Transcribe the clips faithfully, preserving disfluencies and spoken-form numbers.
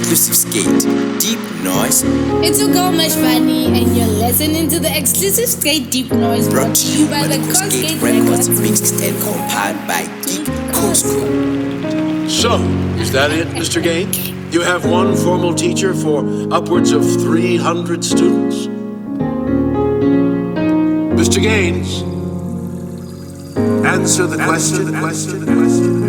exclusive skate, Deep Noise. It's your girl Mesh Bunny, and you're listening to the exclusive skate Deep Noise Brought to you by the Cosgate Records, mixed and compiled by Geek Cosco. So, is that it, Mister Gaines? You have one formal teacher for upwards of three hundred students? Mister Gaines, answer the question, the question, the question, the question.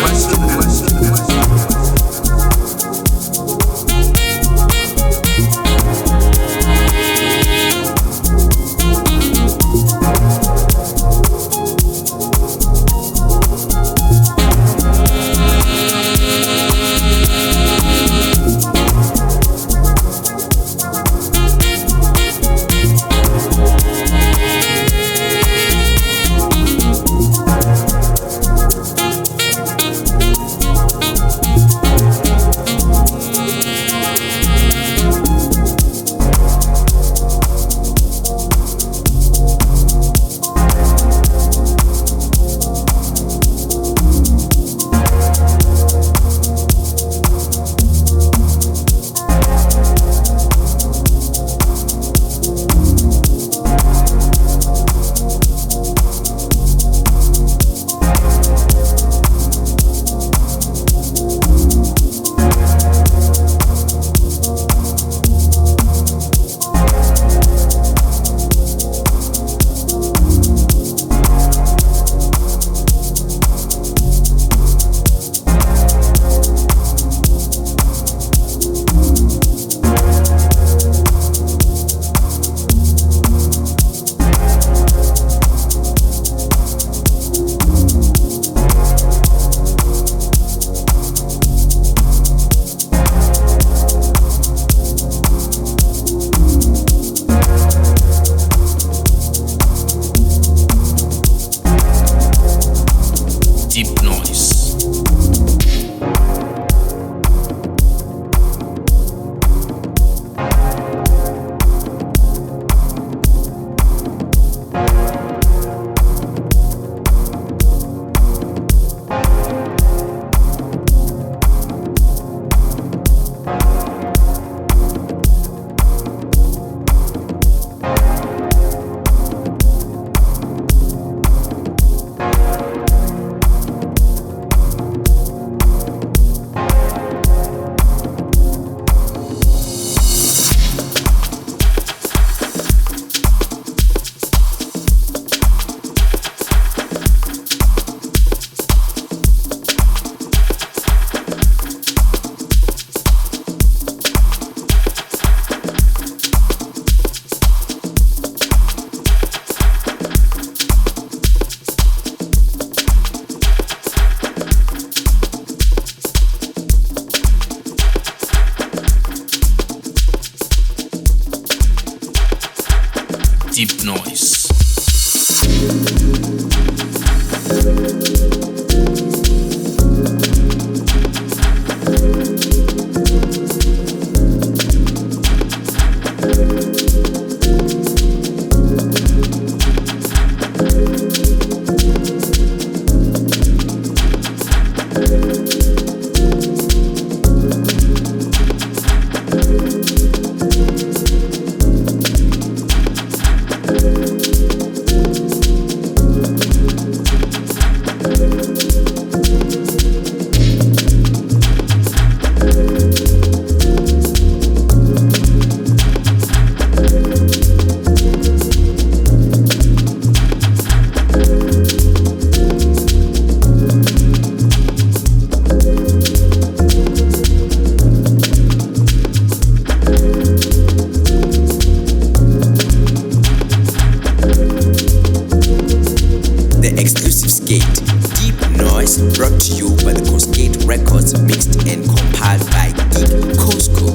Deep Noise. Brought to you by the Coastgate Records, mixed and compiled by Geek Cosco.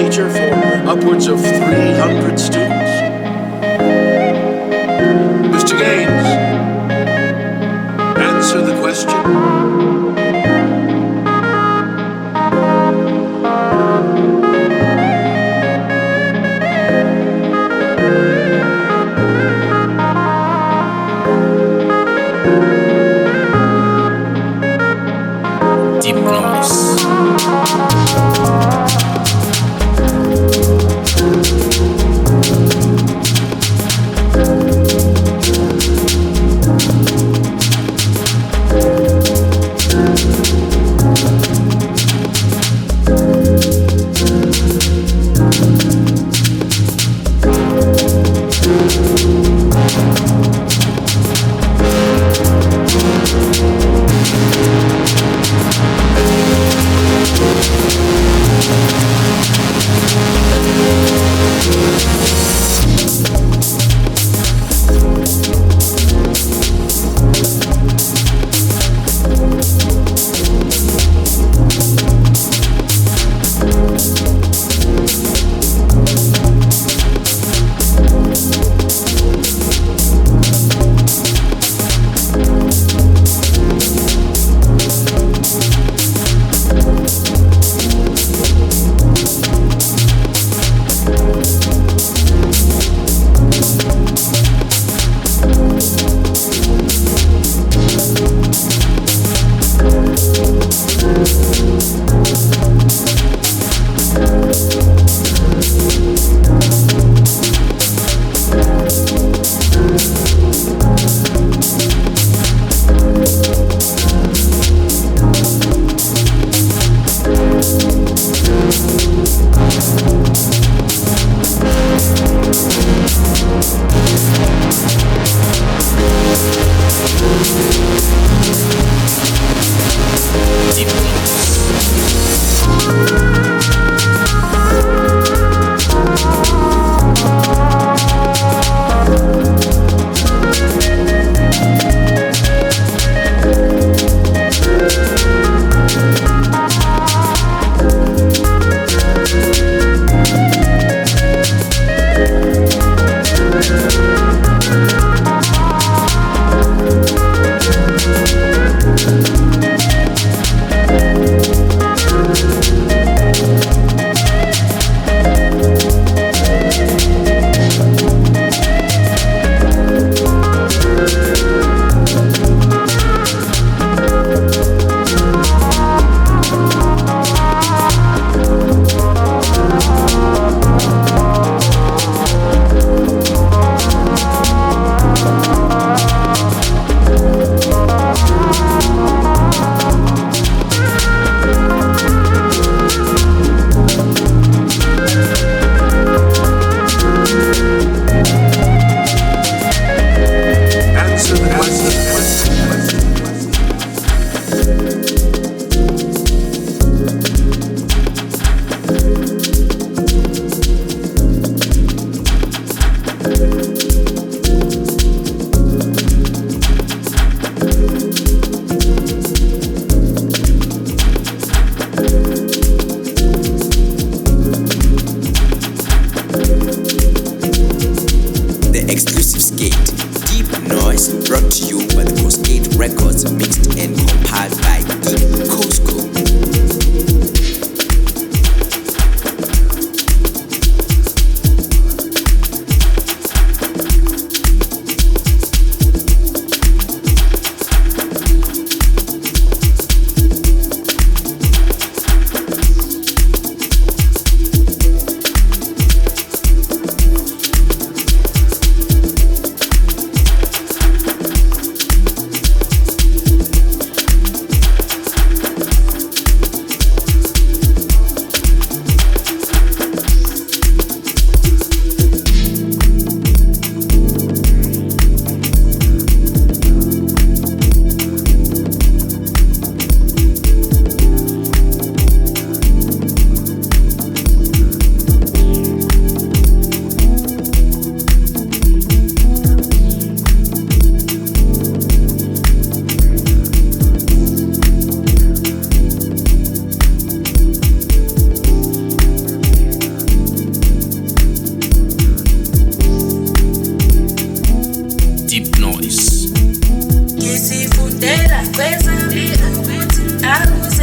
teacher for upwards of three hundred students? Mister Gaines, answer the question. Deep noise.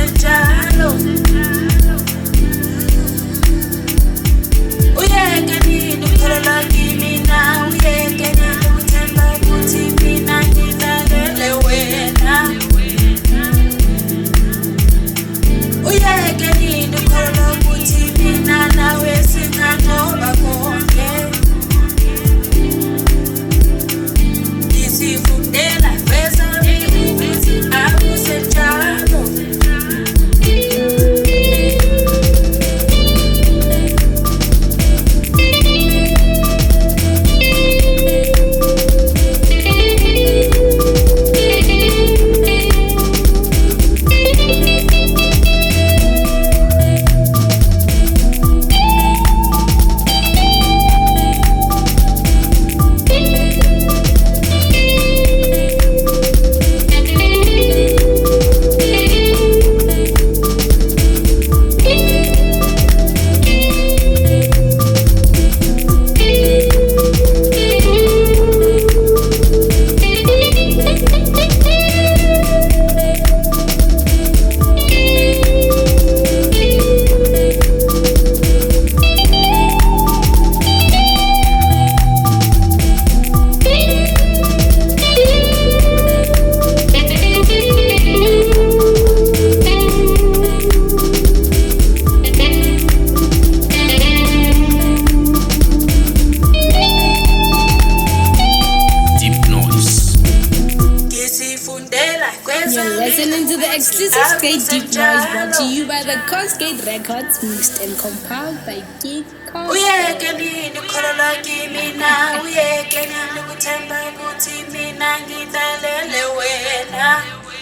Deep Noise brought to you by the Cascade Records, mixed and compiled by Gig Cascade. Uyekelini ukholelwa kimi na uyekelini ukuthemba ukuthi mina ngidlalele wena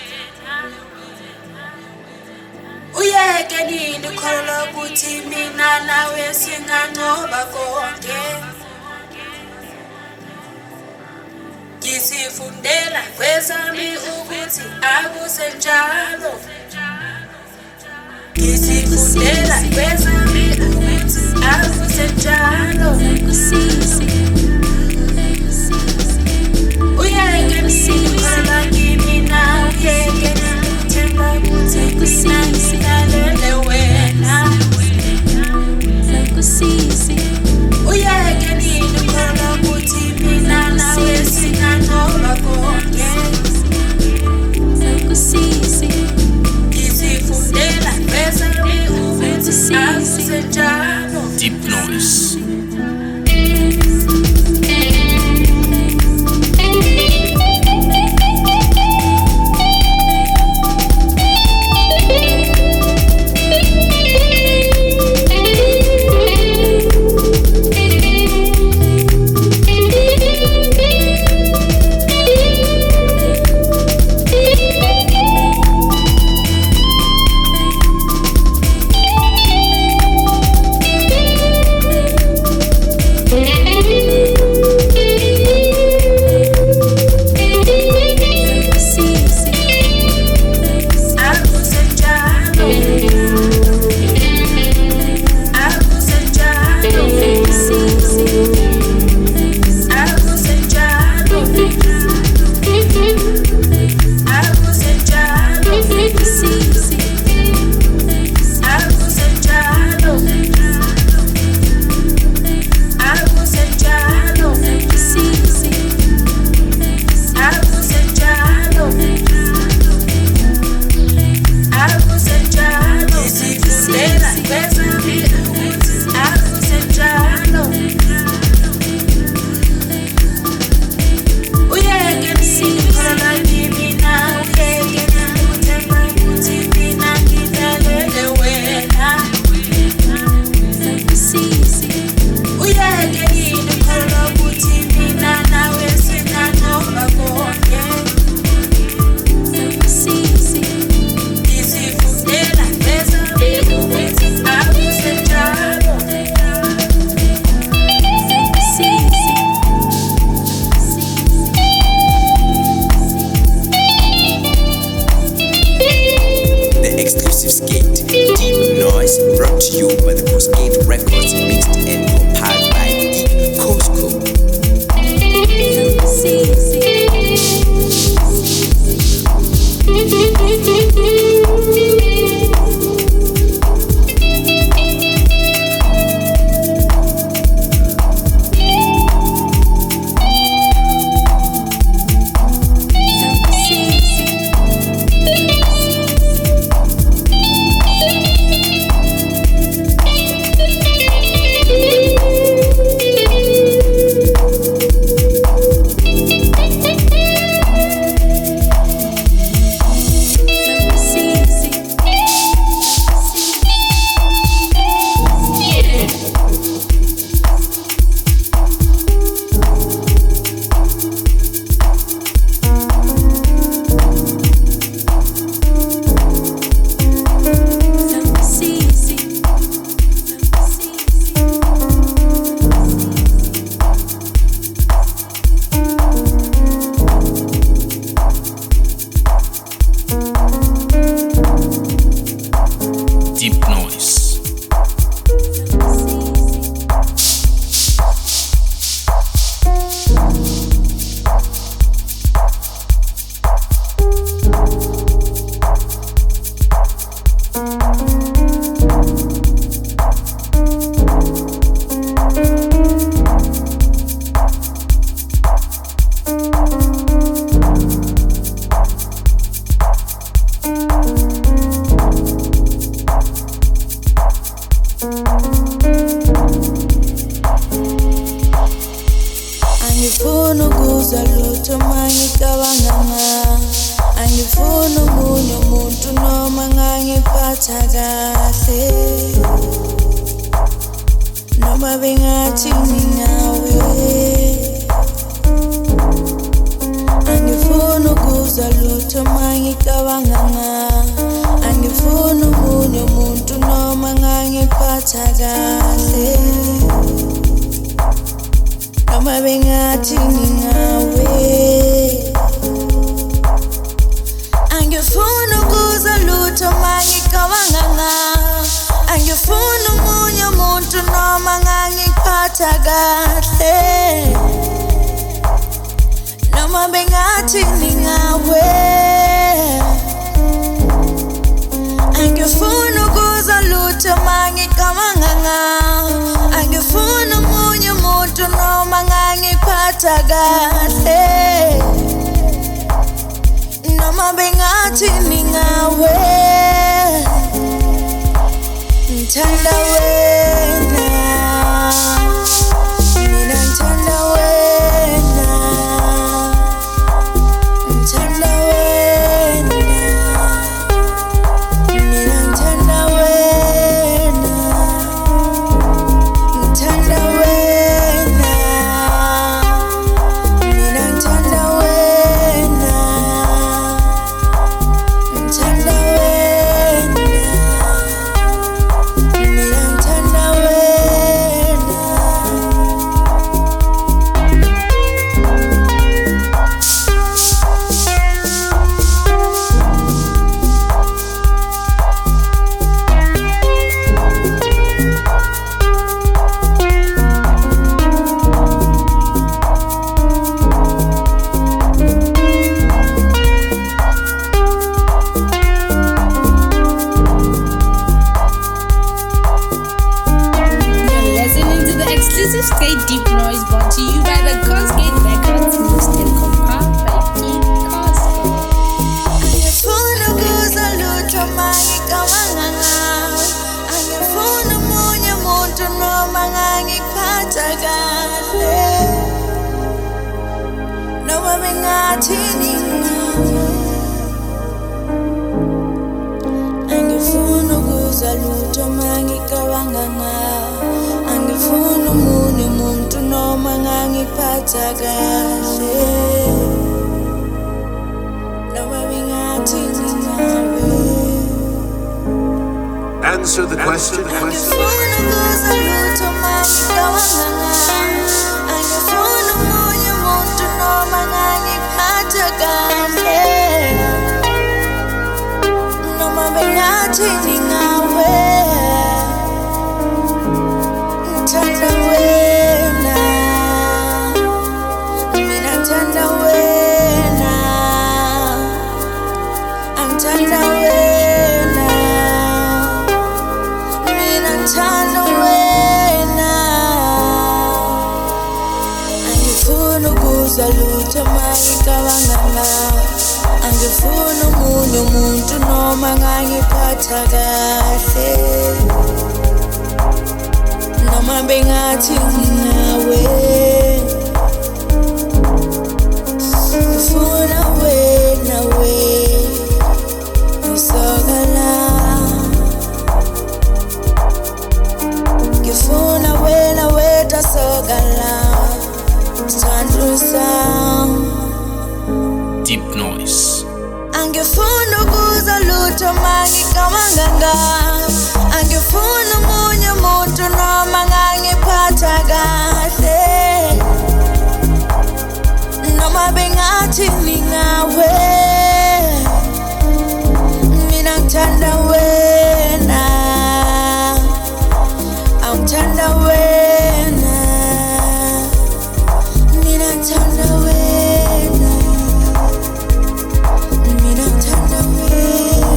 Uyekelini ukholelwa ukuthi mina nawe singanqoba konke Ngisifundela kwezami ukuthi akusenjalo Ngisifundela kwezami ukuthi akusenjalo Uyekelini ukholelwa kimi na uyekelini ukuthemba ukuthi mina ngidlalele wena Uyekelini ukholelwa ukuthi mina nawe singanqoba konke Ngisifundela kwezami ukuthi akusenjalo Deep Noise. Cascade. ngangiphatha kahle noma bengathi ngingawe angifuni ukuzwa lutho mangicabanga ngawe angifuni umunye umuntu noma ngangiphatha kahle noma bengathi ngingawe angifuni ukuzwa lutho mangicabanga ngawe angifuni umunye umuntu noma ngangiphatha kahle noma bengathi ningawe angifuni ukuzwa lutho mangicabanga ngawe angifuni umunye umuntu noma ngangiphatha kahle noma bengathi ningawe ngithanda wena mina ngithanda wena ngithanda wena mina ngithanda wena ngithanda wena mina ngithanda wena ngithanda wena mina ngithanda wena You're listening to the exclusive Skate Deep Noise brought to you by the Cascade Records, mixed and compiled by King Cosco. angifuni ukuzwa lutho mangicabanga ngawe angifuni umunye umuntu noma ngangiphatha kahle noma bengathi ningawe angifuni ukuzwa lutho mangicabanga ngawe angifuni umunye umuntu noma ngangiphatha kahle noma bengathi ningawe Answer the question. angifuni ukuzwa lutho mangicabanga ngawe angifuni umunye umuntu noma ngangiphatha kahle noma bengathi ningawe ngithanda wena mina ngithanda wena angithanda wena mina ngithanda wena angifuni ukuzwa lutho mangicabanga ngawe angifuni umunye umuntu noma ngangiphatha kahle noma bengathi nginawe ngifuna wena we ngisokala ngifuna wena wedwa sokala sithandlusa Deep Noise. angifuni ukuzwa lutho mangicabanga ngawe angifuni umunye umuntu noma ngangiphatha kahle noma bengathi ningawe mina ngithanda wena angithanda wena mina ngithanda wena mina ngithanda wena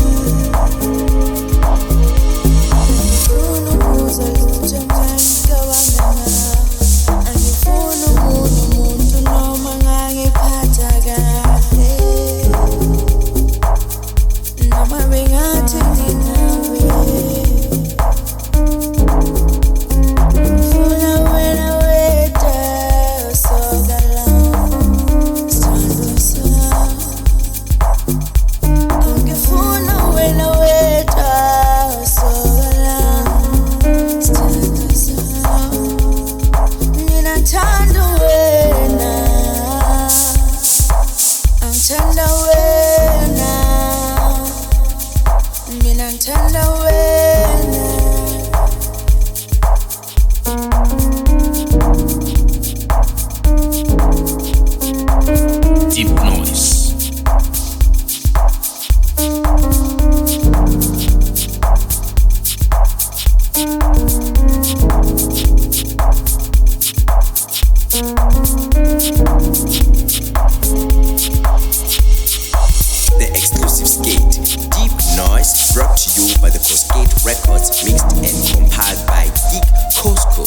angifuni ukuzwa lutho mangicabanga ngawe angifuni umunye umuntu noma ngangiphatha kahle noma bengathi Tender wena Deep noise. The exclusive skate, Deep Noise, brought to you by the Cascade Records, mixed and compiled by Geek Costco.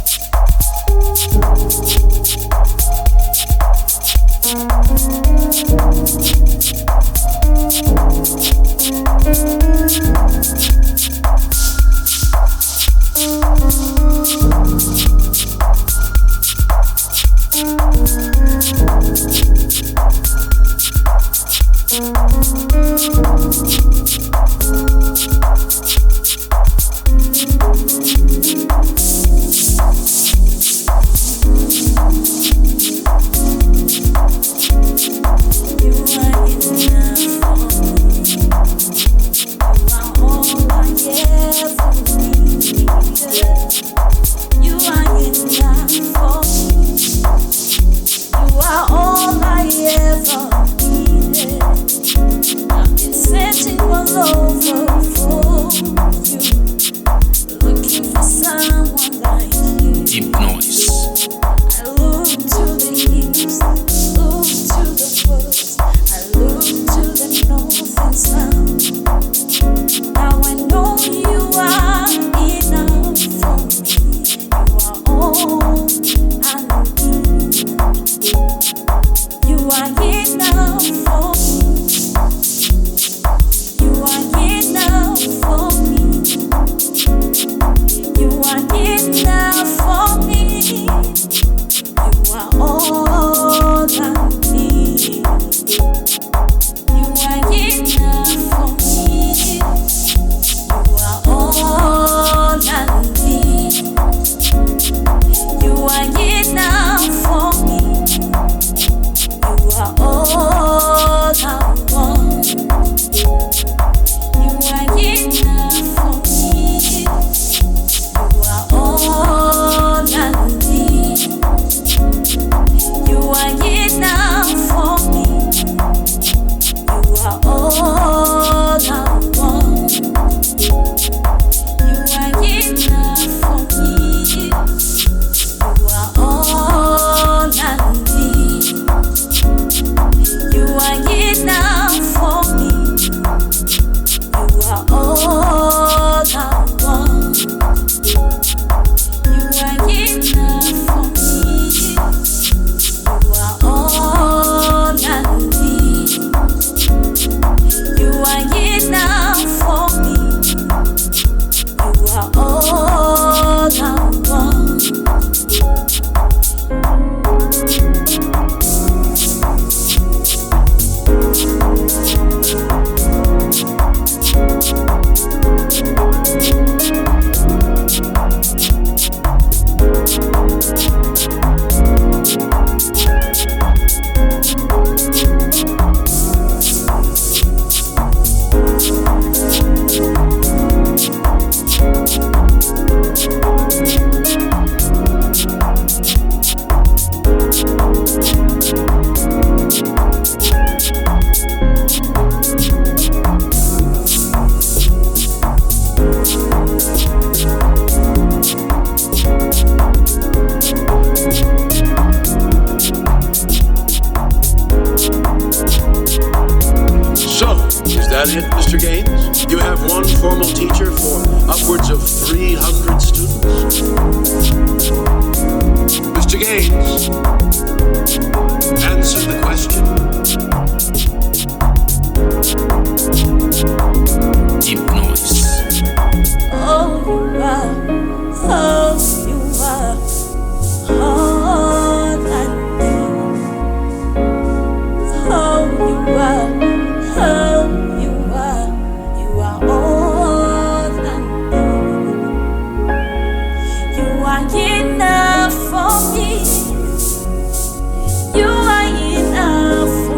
that it, Mister Gaines? You have one formal teacher for upwards of three hundred students. Mister Gaines, answer the question. Deep noise. Oh, you are, oh, you are, all I need. Oh, you are, oh, you are, you are all I need. You are enough for me. You are enough for me.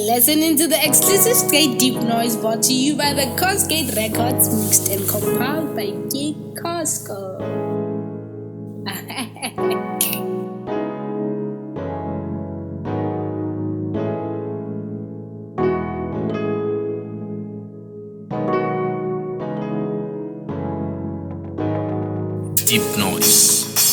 listening to the exclusive Skate Deep Noise brought to you by the Cosgate Records, mixed and compiled by Geek Costco. Deep Noise.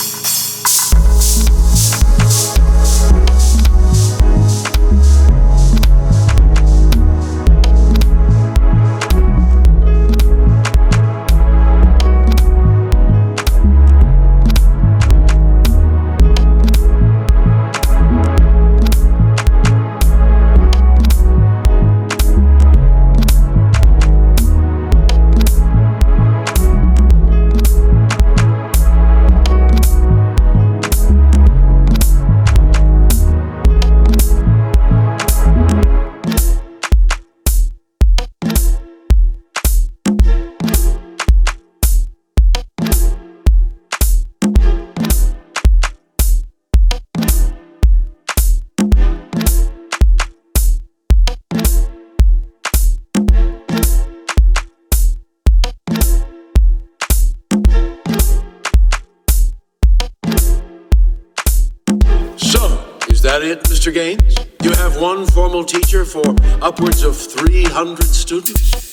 Is that it, Mister Gaines? You have one formal teacher for upwards of three hundred students?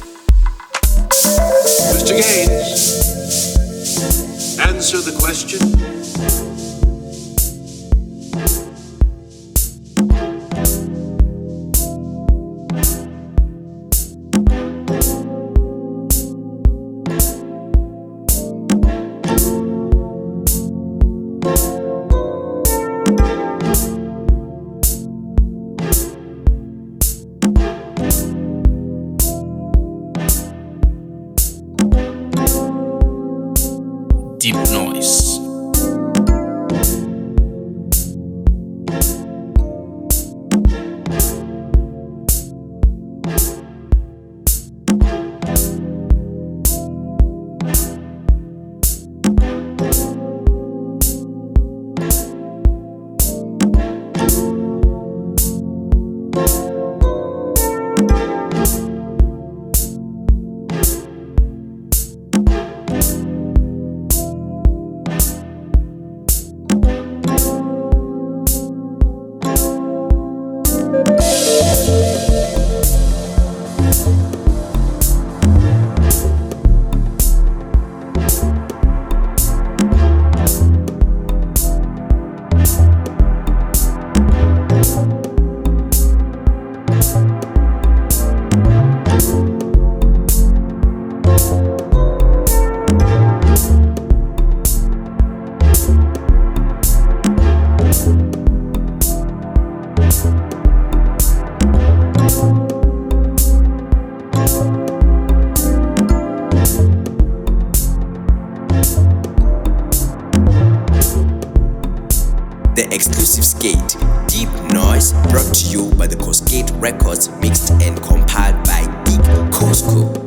Mister Gaines, answer the question. Deep Noise. The exclusive skate, Deep Noise, brought to you by the Cosgate Records, mixed and compiled by Geek Costco.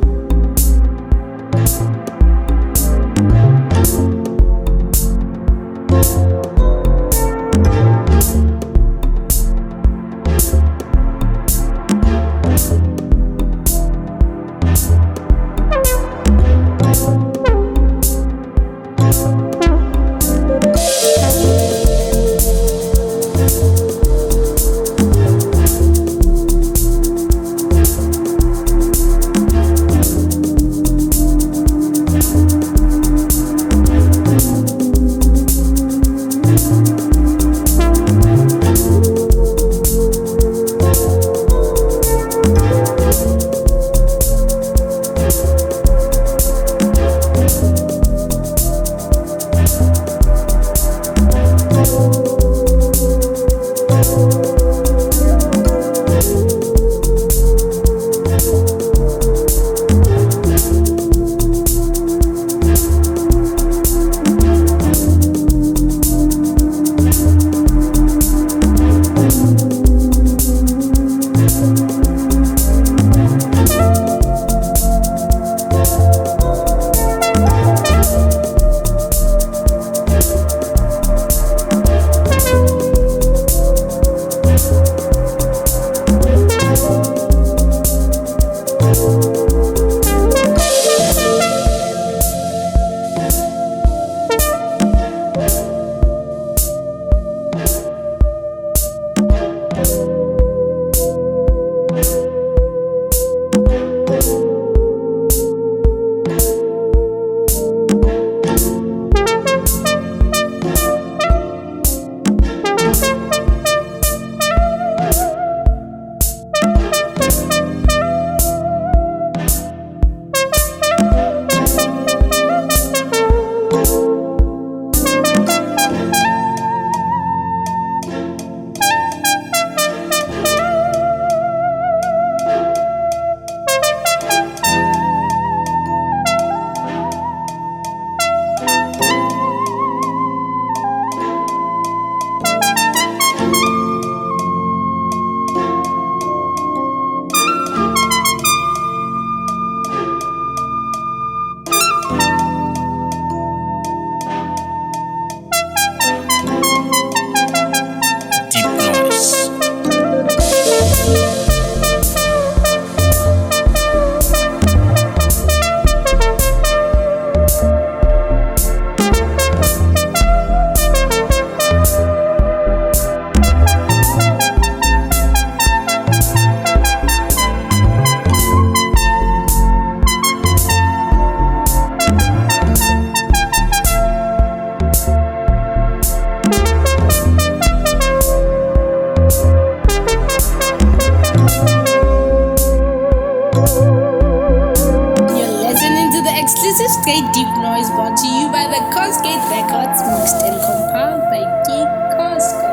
Cascade Deep Noise, brought to you by the Cascade Records, mixed and compiled by Geek Costco.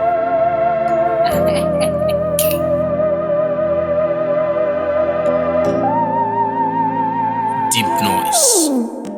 Deep Noise.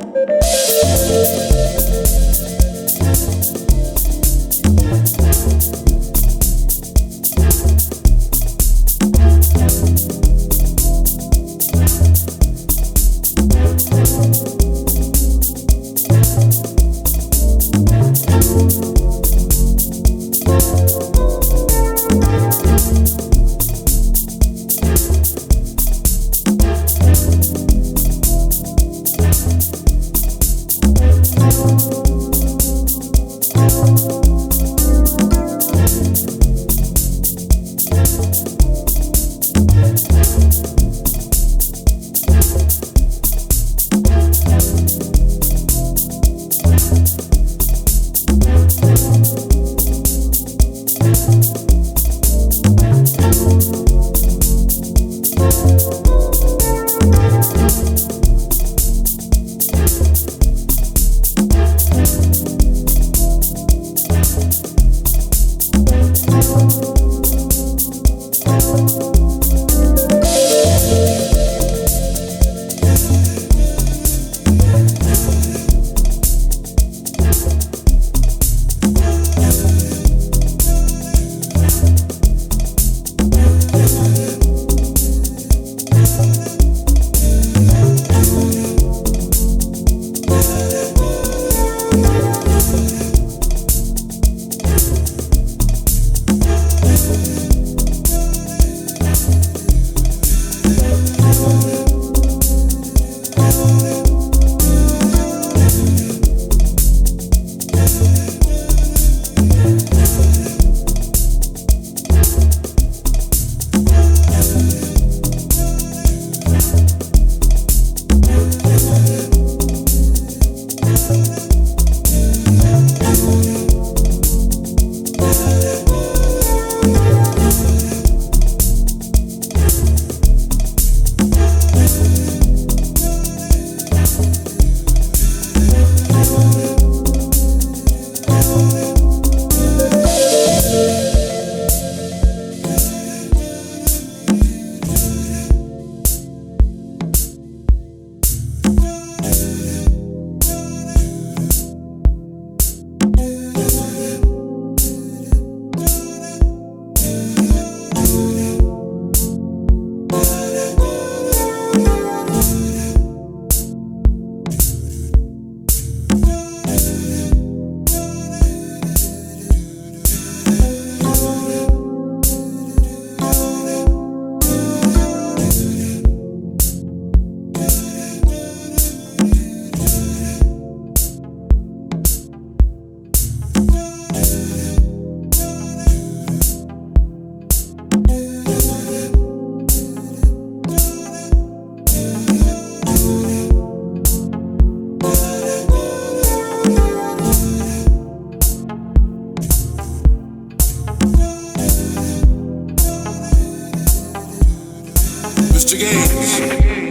Mister Gaines.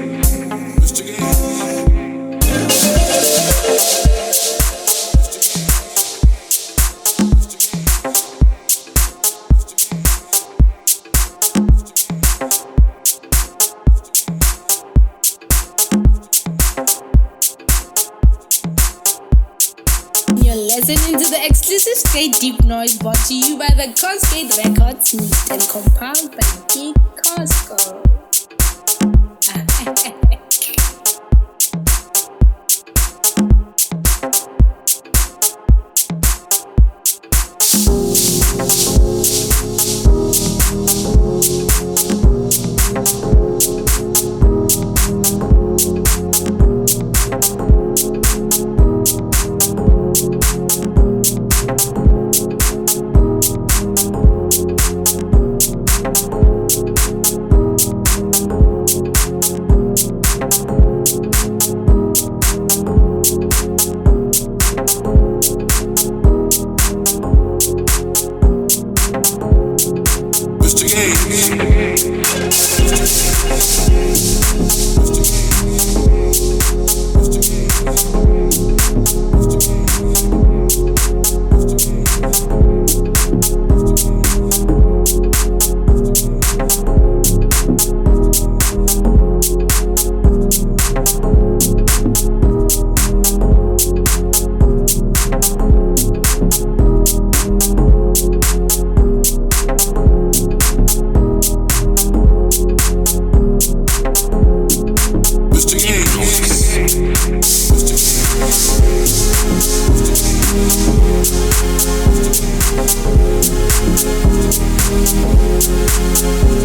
Mister Gaines. You're listening to the exclusive Skate Deep Noise, brought to you by the Cascade Records, mixed and compiled by Geek Costco. Mister Gaines.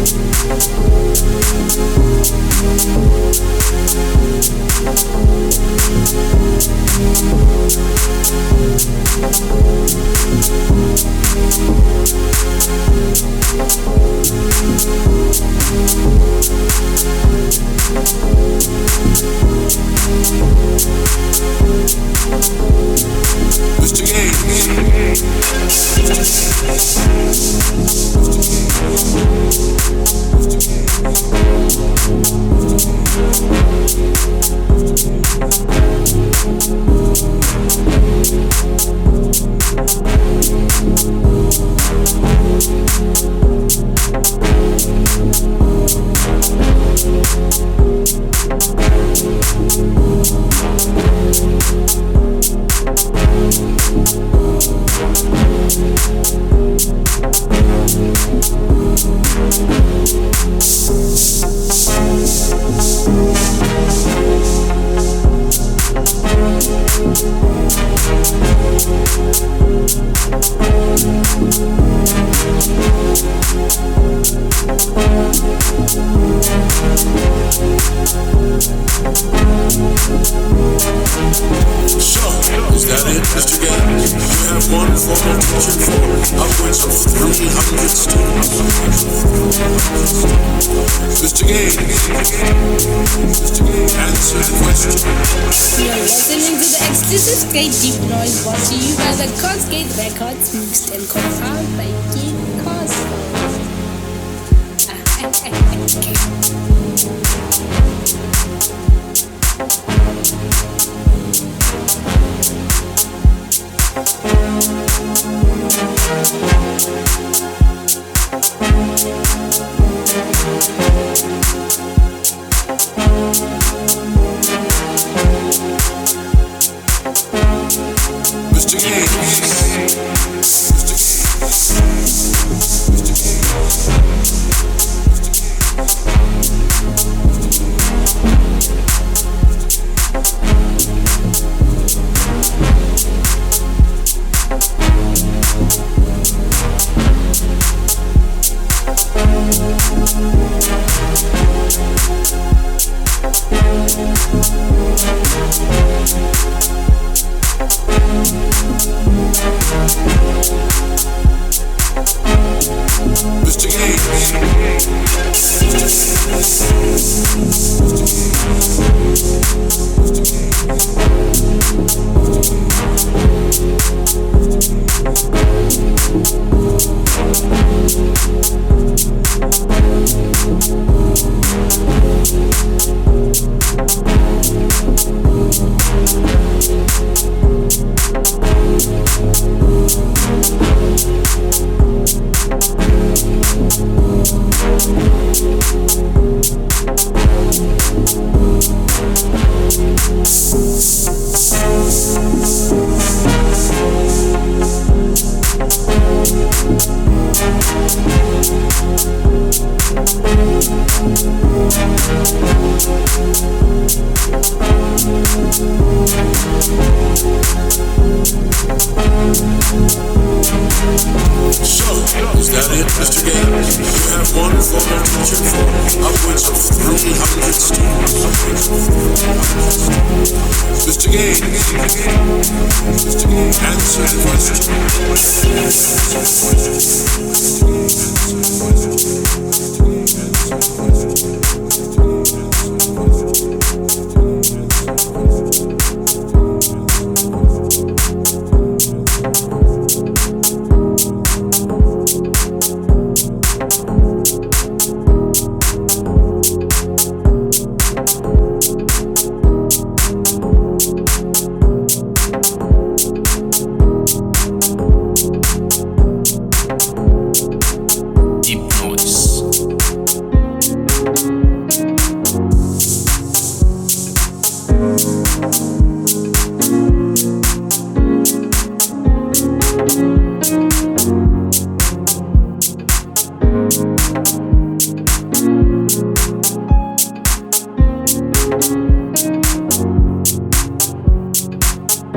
Deep Noise.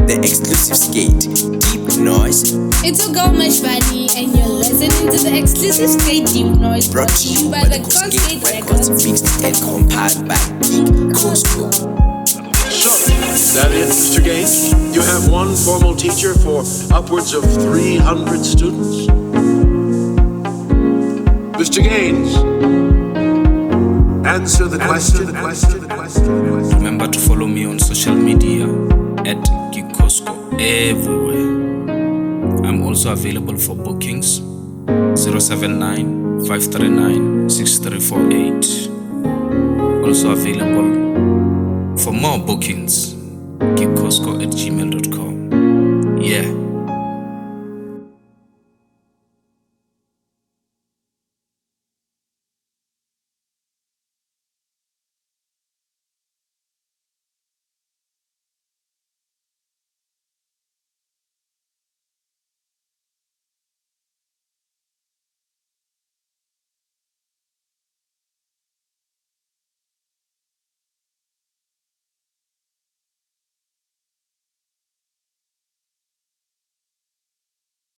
The Exclusive Skate, Deep Noise. It's your girl Mashvani, and you're listening to the Exclusive Skate Deep Noise, Brought to you by the Cosgate Records, mixed and compiled by Big Cosco. So, is that it, Mister Gaines? You have one formal teacher for upwards of three hundred students? Mister Gaines, answer the question. The question, the question, the question. Remember to follow me on social media at Gikosco everywhere. I'm also available for bookings zero seven nine, five three nine, six three four eight. Also available for more bookings, gikosco at gmail dot com. Yeah.